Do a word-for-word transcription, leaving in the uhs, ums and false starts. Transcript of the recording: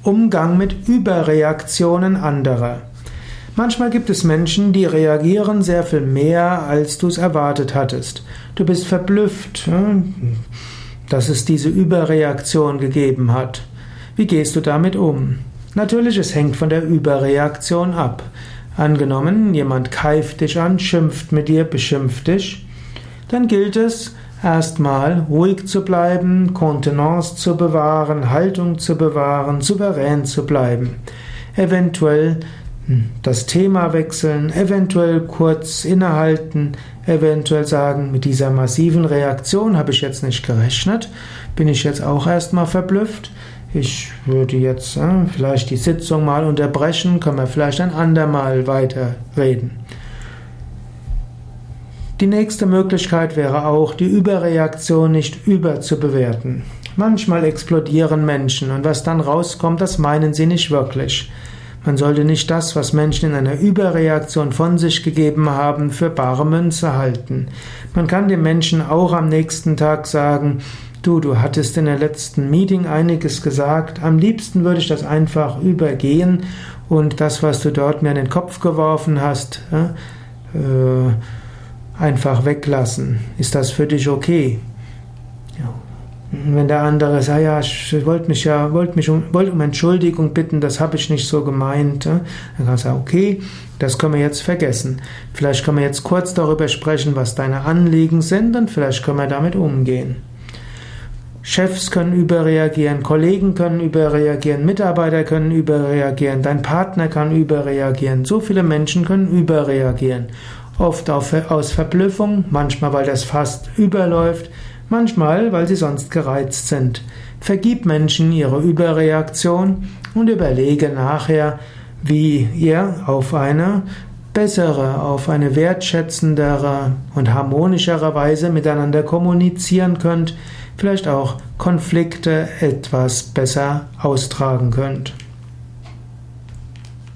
Umgang mit Überreaktionen anderer. Manchmal gibt es Menschen, die reagieren sehr viel mehr, als du es erwartet hattest. Du bist verblüfft, dass es diese Überreaktion gegeben hat. Wie gehst du damit um? Natürlich, es hängt von der Überreaktion ab. Angenommen, jemand keift dich an, schimpft mit dir, beschimpft dich, dann gilt es, erstmal ruhig zu bleiben, Kontenance zu bewahren, Haltung zu bewahren, souverän zu bleiben. Eventuell das Thema wechseln, eventuell kurz innehalten, eventuell sagen, mit dieser massiven Reaktion habe ich jetzt nicht gerechnet, bin ich jetzt auch erstmal verblüfft. Ich würde jetzt äh, vielleicht die Sitzung mal unterbrechen, können wir vielleicht ein andermal weiterreden. Die nächste Möglichkeit wäre auch, die Überreaktion nicht überzubewerten. Manchmal explodieren Menschen und was dann rauskommt, das meinen sie nicht wirklich. Man sollte nicht das, was Menschen in einer Überreaktion von sich gegeben haben, für bare Münze halten. Man kann dem Menschen auch am nächsten Tag sagen, du, du hattest in der letzten Meeting einiges gesagt, am liebsten würde ich das einfach übergehen und das, was du dort mir in den Kopf geworfen hast, äh, einfach weglassen. Ist das für dich okay? Ja. Wenn der andere sagt, ja, ich wollte mich ja, wollte mich um, wollte um Entschuldigung bitten, das habe ich nicht so gemeint, dann kann man sagen, okay, das können wir jetzt vergessen. Vielleicht können wir jetzt kurz darüber sprechen, was deine Anliegen sind und vielleicht können wir damit umgehen. Chefs können überreagieren, Kollegen können überreagieren, Mitarbeiter können überreagieren, dein Partner kann überreagieren, so viele Menschen können überreagieren. Oft aus Verblüffung, manchmal weil das fast überläuft, manchmal weil sie sonst gereizt sind. Vergib Menschen ihre Überreaktion und überlege nachher, wie ihr auf eine bessere, auf eine wertschätzendere und harmonischere Weise miteinander kommunizieren könnt, vielleicht auch Konflikte etwas besser austragen könnt.